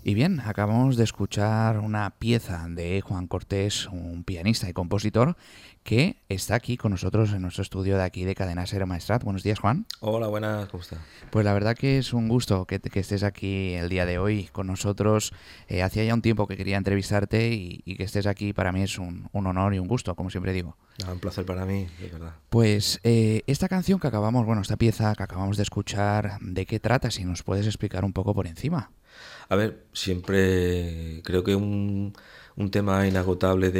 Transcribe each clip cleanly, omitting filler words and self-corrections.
Y bien, acabamos de escuchar una pieza de Juan Cortés, un pianista y compositor, que está aquí con nosotros en nuestro estudio de aquí de Cadena Ser Maestrat. Buenos días, Juan. Hola, buenas, ¿cómo está? Pues la verdad que es un gusto que estés aquí el día de hoy con nosotros. Hacía ya un tiempo que quería entrevistarte y que estés aquí para mí es un honor y un gusto, como siempre digo. Un placer para mí, de verdad. Pues esta canción que acabamos, bueno, esta pieza que acabamos de escuchar, ¿de qué trata? Si nos puedes explicar un poco por encima. A ver, siempre creo que un tema inagotable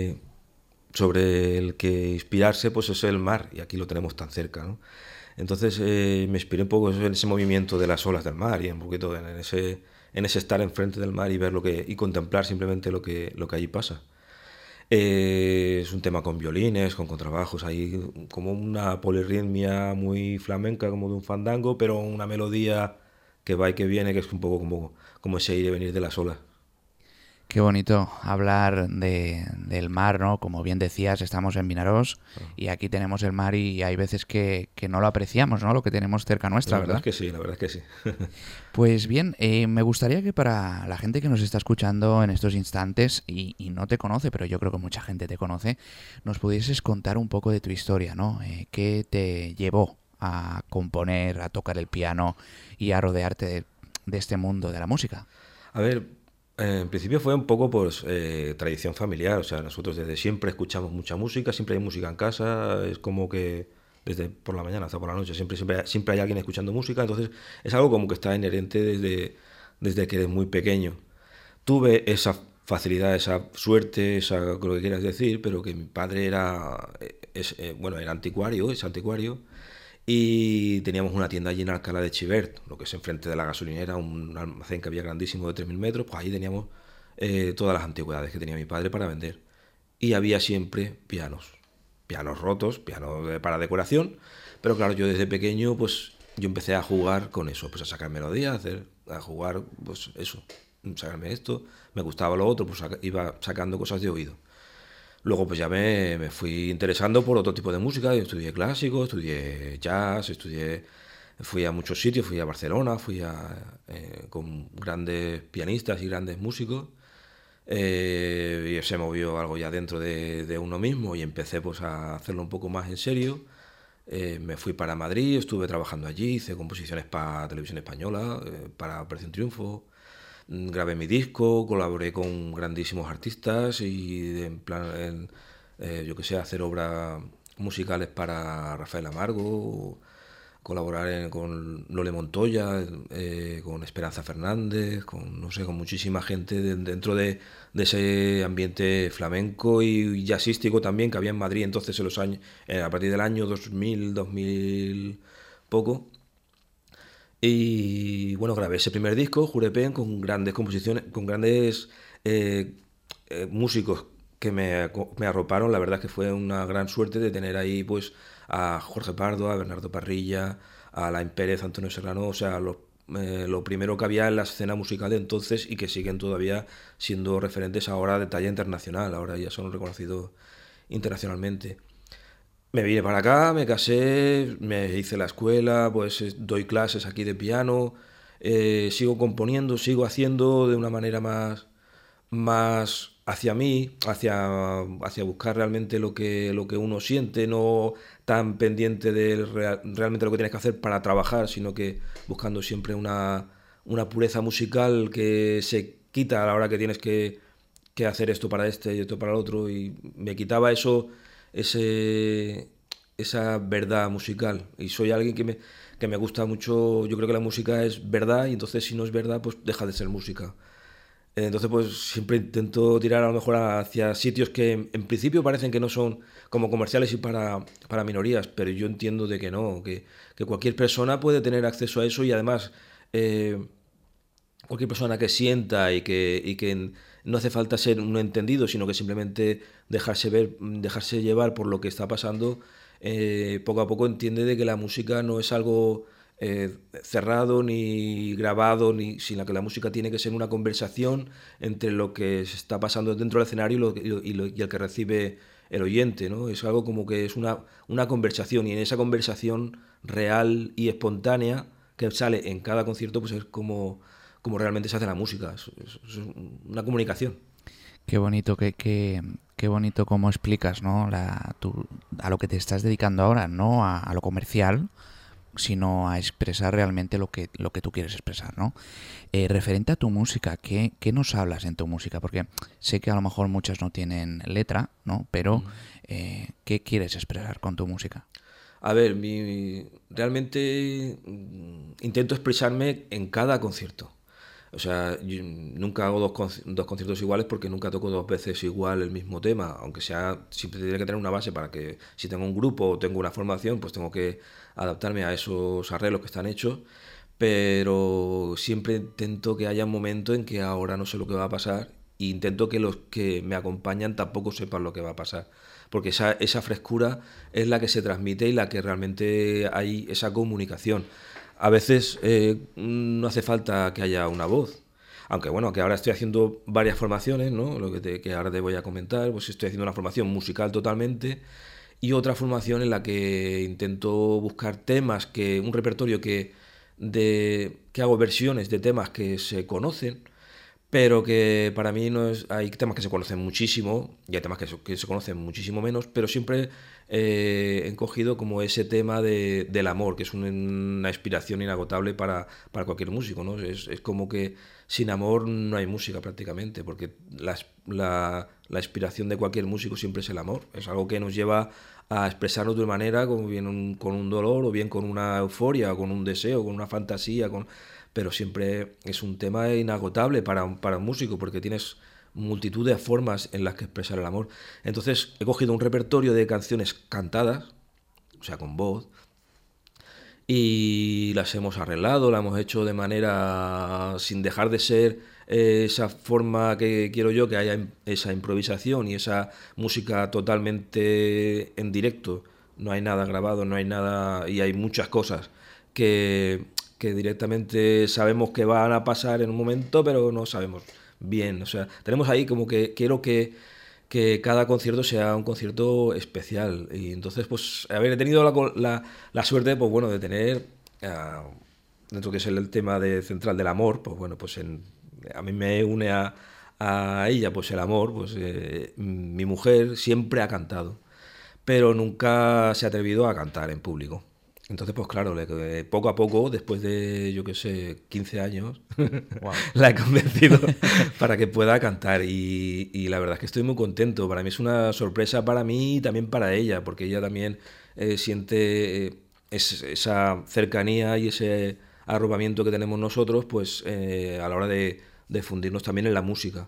sobre el que inspirarse pues es el mar, y aquí lo tenemos tan cerca, ¿no? Entonces me inspiré un poco en ese movimiento de las olas del mar y un poquito en ese estar enfrente del mar y ver y contemplar simplemente lo que allí pasa. Es un tema con violines, con contrabajos, hay como una polirritmia muy flamenca, como de un fandango, pero una melodía que va y que viene, que es un poco como ese ir y venir de las olas. Qué bonito hablar del mar, ¿no? Como bien decías, estamos en Vinarós y aquí tenemos el mar y hay veces que no lo apreciamos, ¿no? Lo que tenemos cerca La nuestra, verdad es ¿verdad? que sí, la verdad es que sí. Pues bien, me gustaría que para la gente que nos está escuchando en estos instantes y no te conoce, pero yo creo que mucha gente te conoce, nos pudieses contar un poco de tu historia, ¿no? ¿Qué te llevó a componer, a tocar el piano y a rodearte de este mundo de la música? A ver, en principio fue un poco pues tradición familiar, o sea, nosotros desde siempre escuchamos mucha música, siempre hay música en casa, es como que desde por la mañana hasta por la noche siempre hay alguien escuchando música, entonces es algo como que está inherente desde que eres muy pequeño. Tuve esa facilidad, esa suerte, lo que quieras decir, pero que mi padre bueno, era anticuario, es anticuario, y teníamos una tienda allí en Alcalá de Chivert, lo que es enfrente de la gasolinera, un almacén que había grandísimo de 3.000 metros, pues ahí teníamos todas las antigüedades que tenía mi padre para vender. Y había siempre pianos rotos, pianos para decoración, pero claro, yo desde pequeño, pues yo empecé a jugar con eso, pues a sacar melodías, a jugar, pues eso, sacarme esto, me gustaba lo otro, pues iba sacando cosas de oído. Luego pues ya me fui interesando por otro tipo de música, yo estudié clásico, estudié jazz, fui a muchos sitios, fui a Barcelona, con grandes pianistas y grandes músicos, y se movió algo ya dentro de uno mismo y empecé pues a hacerlo un poco más en serio. Me fui para Madrid, estuve trabajando allí, hice composiciones para Televisión Española, para Operación Triunfo. Grabé mi disco, colaboré con grandísimos artistas y en plan, yo que sé, hacer obras musicales para Rafael Amargo, colaborar con Lole Montoya, con Esperanza Fernández, con, no sé, con muchísima gente dentro de ese ambiente flamenco y jazzístico también que había en Madrid entonces en los años, a partir del año 2000 poco. Y bueno, grabé ese primer disco, Jurepen, con grandes composiciones, con grandes eh, músicos que me arroparon. La verdad es que fue una gran suerte de tener ahí pues a Jorge Pardo, a Bernardo Parrilla, a Alain Pérez, Antonio Serrano, o sea, lo primero que había en la escena musical de entonces y que siguen todavía siendo referentes ahora de talla internacional, ahora ya son reconocidos internacionalmente. Me vine para acá, me casé, me hice la escuela, pues doy clases aquí de piano, sigo componiendo, sigo haciendo de una manera más hacia mí, hacia buscar realmente lo que uno siente, no tan pendiente de realmente lo que tienes que hacer para trabajar, sino que buscando siempre una pureza musical que se quita a la hora que tienes que hacer esto para este y esto para el otro, y me quitaba ese, esa verdad musical. Y soy alguien que me gusta mucho, yo creo que la música es verdad, y entonces si no es verdad, pues deja de ser música. Entonces, pues siempre intento tirar a lo mejor hacia sitios que en principio parecen que no son como comerciales y para minorías, pero yo entiendo de que no, que cualquier persona puede tener acceso a eso, y además eh, cualquier persona que sienta y que no hace falta ser un entendido, sino que simplemente dejarse ver, dejarse llevar por lo que está pasando, poco a poco entiende de que la música no es algo cerrado ni grabado, sino que la música tiene que ser una conversación entre lo que se está pasando dentro del escenario y el que recibe el oyente, ¿no? Es algo como que es una conversación, y en esa conversación real y espontánea que sale en cada concierto, pues es cómo realmente se hace la música. Es una comunicación. Qué bonito, qué bonito cómo explicas, ¿no? A lo que te estás dedicando ahora, no a lo comercial, sino a expresar realmente lo que tú quieres expresar, ¿no? Referente a tu música, ¿qué nos hablas en tu música? Porque sé que a lo mejor muchas no tienen letra, ¿no? Pero, ¿qué quieres expresar con tu música? A ver, realmente intento expresarme en cada concierto. O sea, yo nunca hago dos conciertos iguales porque nunca toco dos veces igual el mismo tema, aunque sea, siempre tiene que tener una base para que si tengo un grupo o tengo una formación, pues tengo que adaptarme a esos arreglos que están hechos, pero siempre intento que haya un momento en que ahora no sé lo que va a pasar e intento que los que me acompañan tampoco sepan lo que va a pasar, porque esa frescura es la que se transmite y la que realmente hay esa comunicación. A veces no hace falta que haya una voz. Aunque bueno, que ahora estoy haciendo varias formaciones, ¿no? Que ahora te voy a comentar, pues estoy haciendo una formación musical totalmente y otra formación en la que intento buscar temas, un repertorio que hago versiones de temas que se conocen, pero que para mí no es. Hay temas que se conocen muchísimo y hay temas que se conocen muchísimo menos, pero siempre he cogido como ese tema del amor, que es una inspiración inagotable para cualquier músico, ¿no? Es como que sin amor no hay música prácticamente, porque la inspiración de cualquier músico siempre es el amor. Es algo que nos lleva a expresarnos de una manera, como bien con un dolor, o bien con una euforia, o con un deseo, con una fantasía, pero siempre es un tema inagotable para un músico, porque tienes multitud de formas en las que expresar el amor. Entonces he cogido un repertorio de canciones cantadas, o sea, con voz, y las hemos arreglado, las hemos hecho de manera sin dejar de ser esa forma que quiero yo, que haya esa improvisación y esa música totalmente en directo. No hay nada grabado, no hay nada, y hay muchas cosas que directamente sabemos que van a pasar en un momento, pero no sabemos bien. O sea, tenemos ahí como que quiero que cada concierto sea un concierto especial. Y entonces, pues, he tenido la suerte, pues bueno, de tener, dentro que es el tema central del amor, pues bueno, pues a mí me une a ella, pues el amor, pues mi mujer siempre ha cantado, pero nunca se ha atrevido a cantar en público. Entonces, pues claro, poco a poco, después de, yo qué sé, 15 años, wow, la he convencido para que pueda cantar. Y la verdad es que estoy muy contento. Para mí es una sorpresa para mí y también para ella, porque ella también siente esa cercanía y ese arropamiento que tenemos nosotros, pues a la hora de fundirnos también en la música.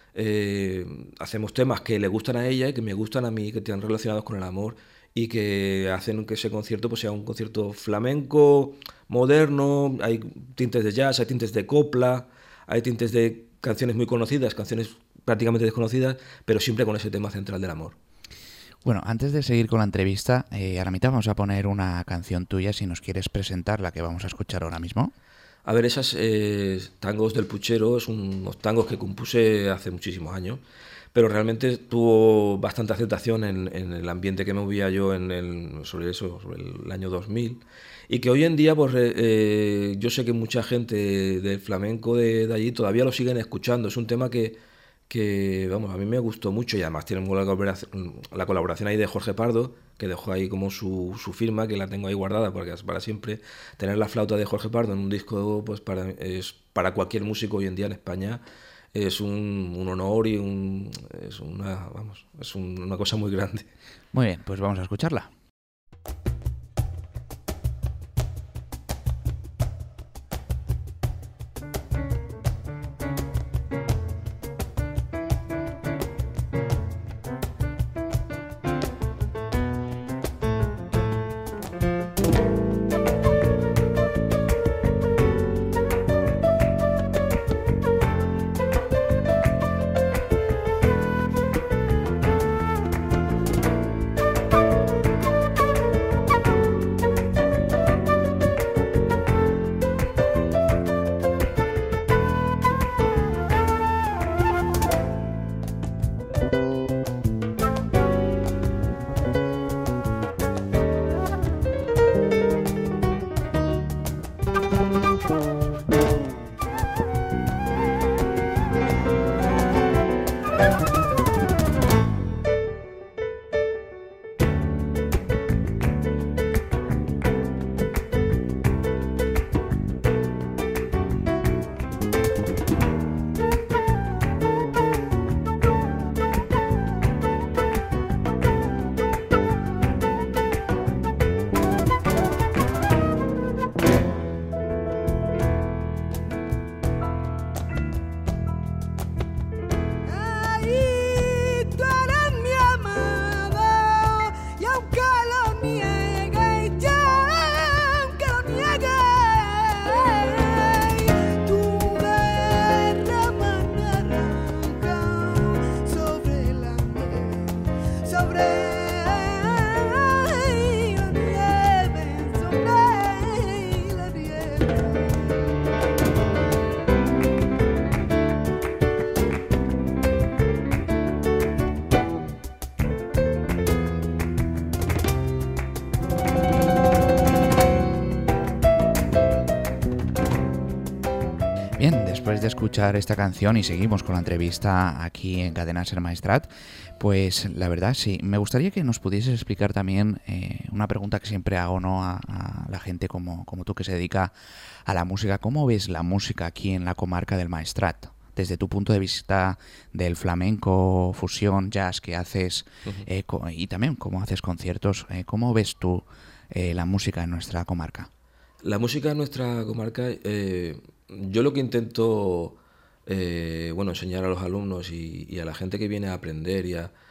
Hacemos temas que le gustan a ella y que me gustan a mí, que están relacionados con el amor y que hacen que ese concierto pues sea un concierto flamenco, moderno. Hay tintes de jazz, hay tintes de copla, hay tintes de canciones muy conocidas, canciones prácticamente desconocidas, pero siempre con ese tema central del amor. Bueno, antes de seguir con la entrevista, ahora mismo vamos a poner una canción tuya, si nos quieres presentar la que vamos a escuchar ahora mismo. A ver, esas tangos del Puchero, son unos tangos que compuse hace muchísimos años, pero realmente tuvo bastante aceptación en el ambiente que me movía yo sobre el año 2000, y que hoy en día pues yo sé que mucha gente del flamenco de allí todavía lo siguen escuchando. Es un tema que vamos, a mí me gustó mucho, y además tiene la colaboración ahí de Jorge Pardo, que dejó ahí como su firma, que la tengo ahí guardada porque es para siempre. Tener la flauta de Jorge Pardo en un disco, pues para cualquier músico hoy en día en España es un honor y es una cosa muy grande. Muy bien, pues vamos a escucharla. escuchar esta canción y seguimos con la entrevista aquí en Cadena Ser Maestrat, pues la verdad sí, me gustaría que nos pudieses explicar también una pregunta que siempre hago, ¿no?, a la gente como tú que se dedica a la música. ¿Cómo ves la música aquí en la comarca del Maestrat? Desde tu punto de vista del flamenco, fusión, jazz que haces y también cómo haces conciertos, ¿cómo ves tú la música en nuestra comarca? La música en nuestra comarca, yo lo que intento bueno, enseñar a los alumnos y a la gente que viene a aprender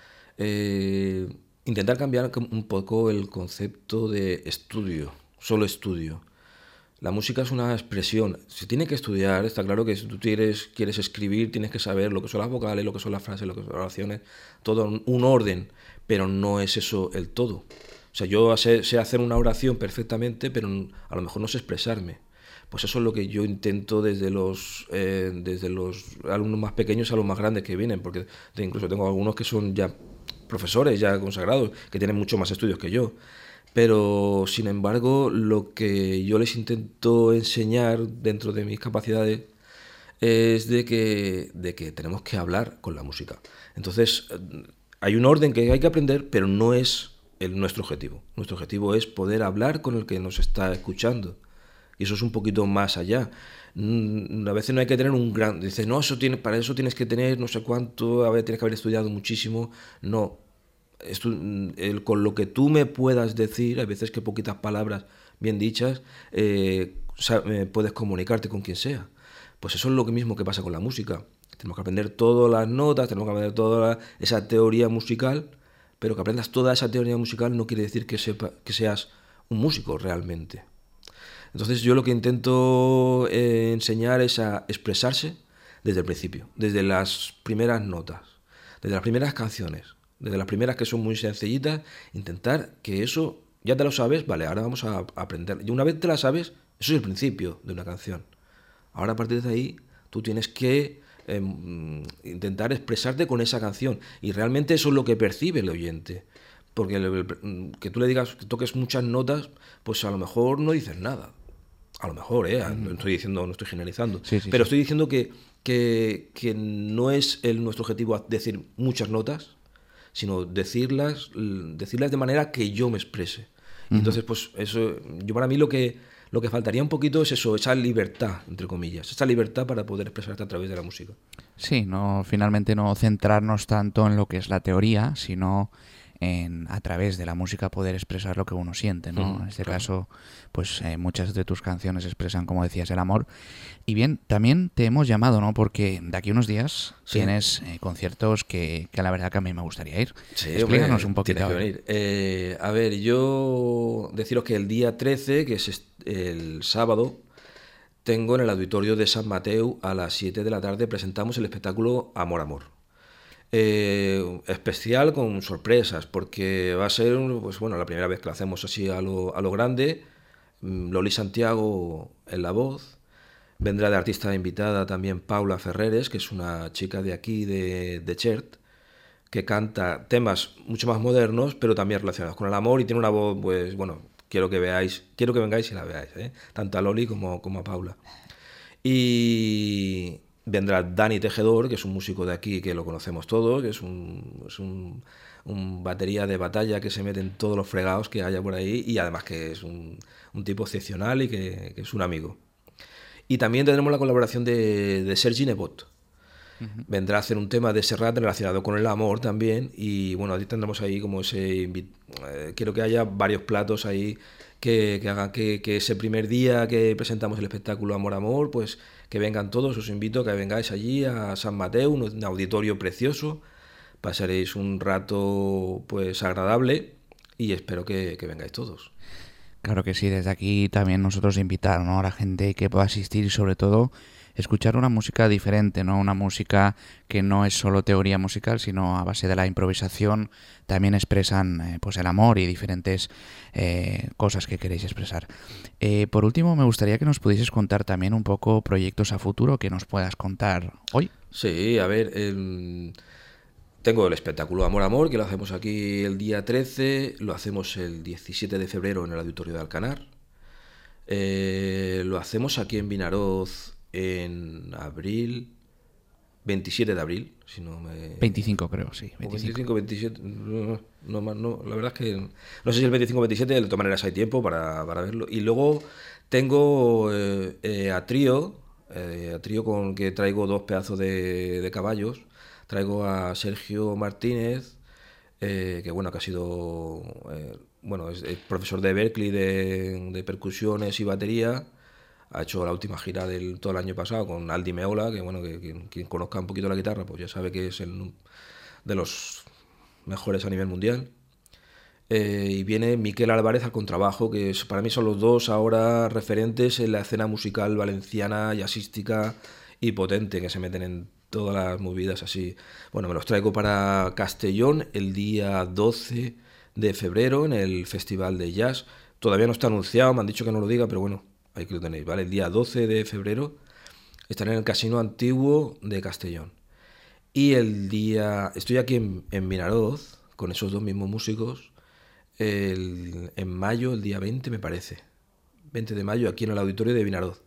intentar cambiar un poco el concepto de estudio, solo estudio. La música es una expresión. Se tiene que estudiar, está claro que si tú quieres escribir, tienes que saber lo que son las vocales, lo que son las frases, lo que son las oraciones, todo un orden, pero no es eso el todo. O sea, yo sé hacer una oración perfectamente, pero a lo mejor no sé expresarme. Pues eso es lo que yo intento desde los alumnos más pequeños a los más grandes que vienen, porque incluso tengo algunos que son ya profesores, ya consagrados, que tienen mucho más estudios que yo. Pero, sin embargo, lo que yo les intento enseñar dentro de mis capacidades es de que tenemos que hablar con la música. Entonces, hay un orden que hay que aprender, pero no es nuestro objetivo. Nuestro objetivo es poder hablar con el que nos está escuchando. Y eso es un poquito más allá. A veces no hay que tener un gran... Dices, no, para eso tienes que tener no sé cuánto, a ver, tienes que haber estudiado muchísimo. No. Con lo que tú me puedas decir, hay veces que poquitas palabras bien dichas, puedes comunicarte con quien sea. Pues eso es lo mismo que pasa con la música. Tenemos que aprender todas las notas, tenemos que aprender toda esa teoría musical, pero que aprendas toda esa teoría musical no quiere decir que seas un músico realmente. Entonces yo lo que intento enseñar es a expresarse desde el principio, desde las primeras notas, desde las primeras canciones, desde las primeras que son muy sencillitas, intentar que eso, ya te lo sabes, vale, ahora vamos a aprender. Y una vez te la sabes, eso es el principio de una canción. Ahora a partir de ahí tú tienes que intentar expresarte con esa canción. Y realmente eso es lo que percibe el oyente. Porque que tú le digas, que toques muchas notas, pues a lo mejor no dices nada. A lo mejor, no estoy generalizando. Sí, sí, pero sí. estoy diciendo que no es nuestro objetivo decir muchas notas, sino decirlas de manera que yo me exprese. Y entonces, pues eso, yo para mí lo que faltaría un poquito es eso, esa libertad, entre comillas, esa libertad para poder expresarte a través de la música. Sí, finalmente no centrarnos tanto en lo que es la teoría, sino a través de la música poder expresar lo que uno siente, ¿no? En este caso, pues muchas de tus canciones expresan, como decías, el amor. Y bien, también te hemos llamado, ¿no? Porque de aquí a unos días tienes conciertos que la verdad que a mí me gustaría ir. Sí, explícanos un poquito. Tienes que venir. A ver, yo deciros que el día 13, que es el sábado, tengo en el auditorio de San Mateu a las 7 de la tarde presentamos el espectáculo Amor, Amor. Especial con sorpresas, porque va a ser pues, bueno, la primera vez que lo hacemos así a lo grande. Loli Santiago en la voz. Vendrá de artista invitada también Paula Ferreres, que es una chica de aquí, de Chert, que canta temas mucho más modernos, pero también relacionados con el amor y tiene una voz, pues bueno, quiero que vengáis y la veáis, tanto a Loli como a Paula. Y vendrá Dani Tejedor, que es un músico de aquí que lo conocemos todos, que es un batería de batalla que se mete en todos los fregados que haya por ahí y además que es un tipo excepcional y que es un amigo. Y también tendremos la colaboración de Sergi Nebot. Vendrá a hacer un tema de Serrat relacionado con el amor también y bueno, ahí tendremos ahí como quiero que haya varios platos ahí que hagan que ese primer día que presentamos el espectáculo Amor, Amor, pues que vengan todos. Os invito a que vengáis allí a San Mateu, un auditorio precioso, pasaréis un rato pues agradable y espero que vengáis todos. Claro que sí, desde aquí también nosotros invitar, ¿no?, a la gente que pueda asistir y sobre todo escuchar una música diferente, ¿no? Una música que no es solo teoría musical, sino a base de la improvisación también expresan pues el amor y diferentes cosas que queréis expresar. Por último, me gustaría que nos pudieses contar también un poco proyectos a futuro que nos puedas contar hoy. Sí, a ver, tengo el espectáculo Amor, Amor, que lo hacemos aquí el día 13, lo hacemos el 17 de febrero en el Auditorio de Alcanar. Lo hacemos aquí en Vinaroz en abril, 27 de abril, si no me... 25 creo, sí. 25, 27, no, la verdad es que no sé si el 25 o 27, de todas maneras hay tiempo para verlo. Y luego tengo a trío con que traigo dos pedazos de caballos. Traigo a Sergio Martínez, que bueno, que ha sido es profesor de Berklee de percusiones y batería. Ha hecho la última gira del todo el año pasado con Aldi Meola, que bueno, que quien conozca un poquito la guitarra, pues ya sabe que es de los mejores a nivel mundial. Y viene Miquel Álvarez al contrabajo, que para mí son los dos ahora referentes en la escena musical valenciana, jazzística y potente, que se meten en todas las movidas así. Bueno, me los traigo para Castellón el día 12 de febrero en el Festival de Jazz. Todavía no está anunciado, me han dicho que no lo diga, pero bueno, ahí que lo tenéis, ¿vale? El día 12 de febrero estaré en el Casino Antiguo de Castellón. Y estoy aquí en Vinaroz con esos dos mismos músicos en mayo, el día 20 me parece. 20 de mayo aquí en el auditorio de Vinaroz.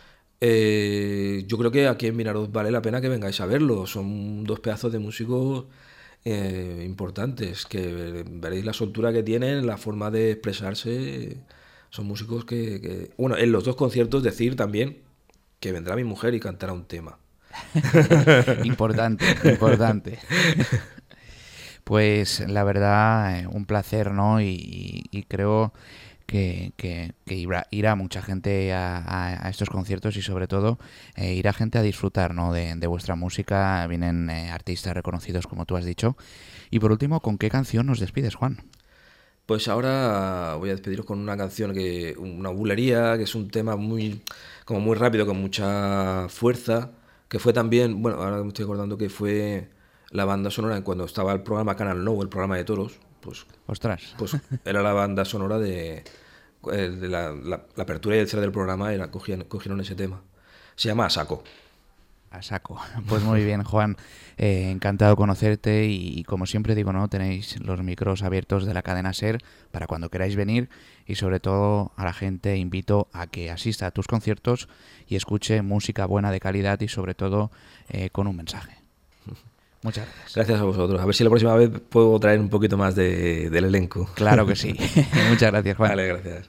Yo creo que aquí en Vinaroz vale la pena que vengáis a verlo. Son dos pedazos de músicos importantes, que veréis la soltura que tienen, la forma de expresarse. Son músicos bueno, en los dos conciertos decir también que vendrá mi mujer y cantará un tema. Importante. Pues la verdad, un placer, ¿no? Y creo que irá mucha gente a estos conciertos y sobre todo irá gente a disfrutar, ¿no? de vuestra música. Vienen artistas reconocidos, como tú has dicho. Y por último, ¿con qué canción nos despides, Juan? Pues ahora voy a despediros con una canción, una bulería, que es un tema muy rápido, con mucha fuerza, que fue también, bueno, ahora me estoy acordando que fue la banda sonora cuando estaba el programa Canal Nou, el programa de toros, pues... ¡Ostras! Pues era la banda sonora de la apertura y el cierre del programa, cogieron ese tema. Se llama A Saco. A saco. Pues muy bien, Juan. Encantado de conocerte y como siempre digo, ¿no? Tenéis los micros abiertos de la cadena SER para cuando queráis venir y sobre todo a la gente invito a que asista a tus conciertos y escuche música buena de calidad y sobre todo con un mensaje. Muchas gracias. Gracias a vosotros. A ver si la próxima vez puedo traer un poquito más del elenco. Claro que sí. Muchas gracias, Juan. Vale, gracias.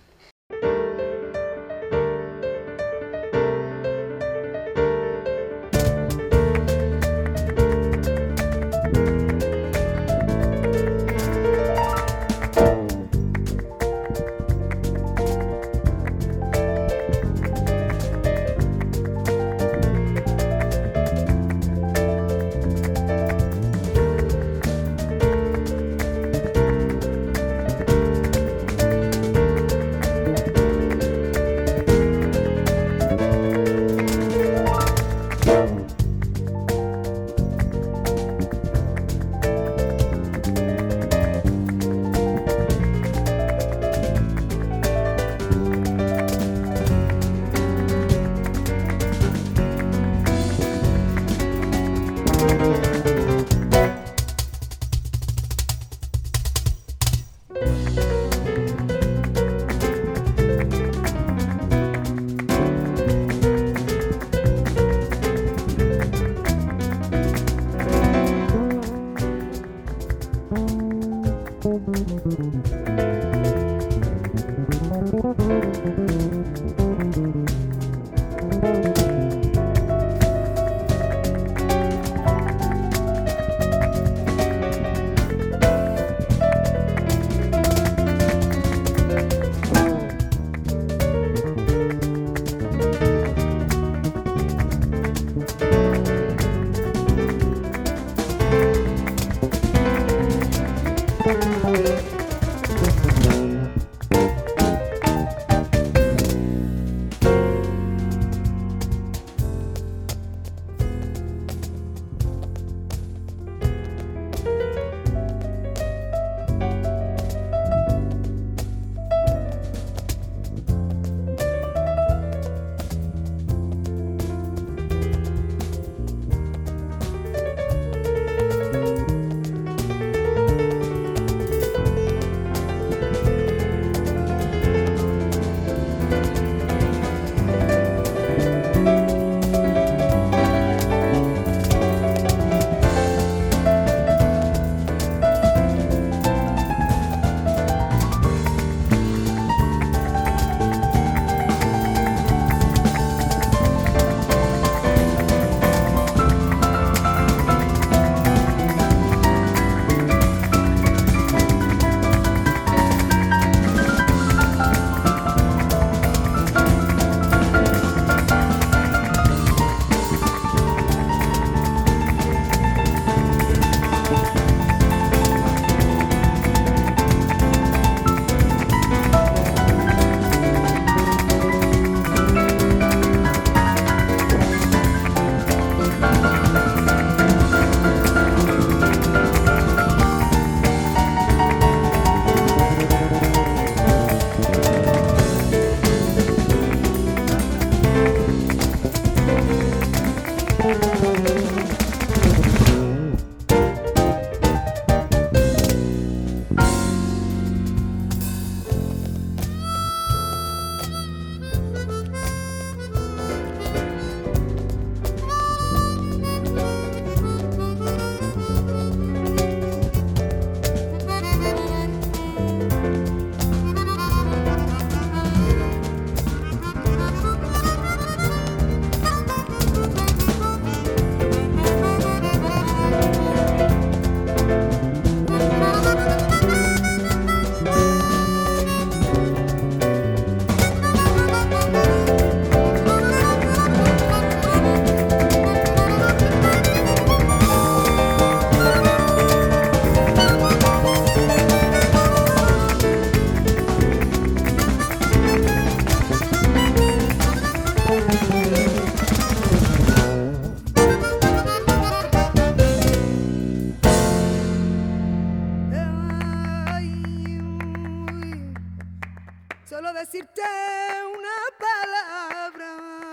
solo decirte una palabra.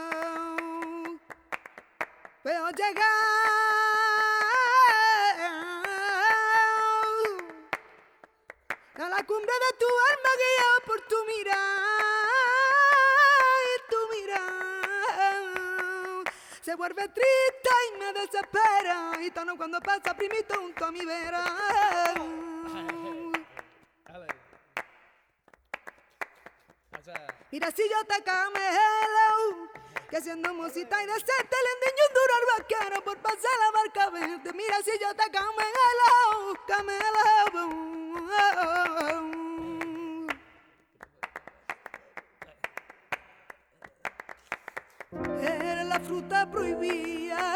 Veo llegar a la cumbre de tu alma guiado por tu mirada, se vuelve triste y me desespera, gitano cuando pasa primito junto a mi vera. Mira si yo te camelo, que siendo musita y decente le endiño un duro al vaquero por pasar la barca verde. Mira si yo te camelo, camelo. Eres la fruta prohibida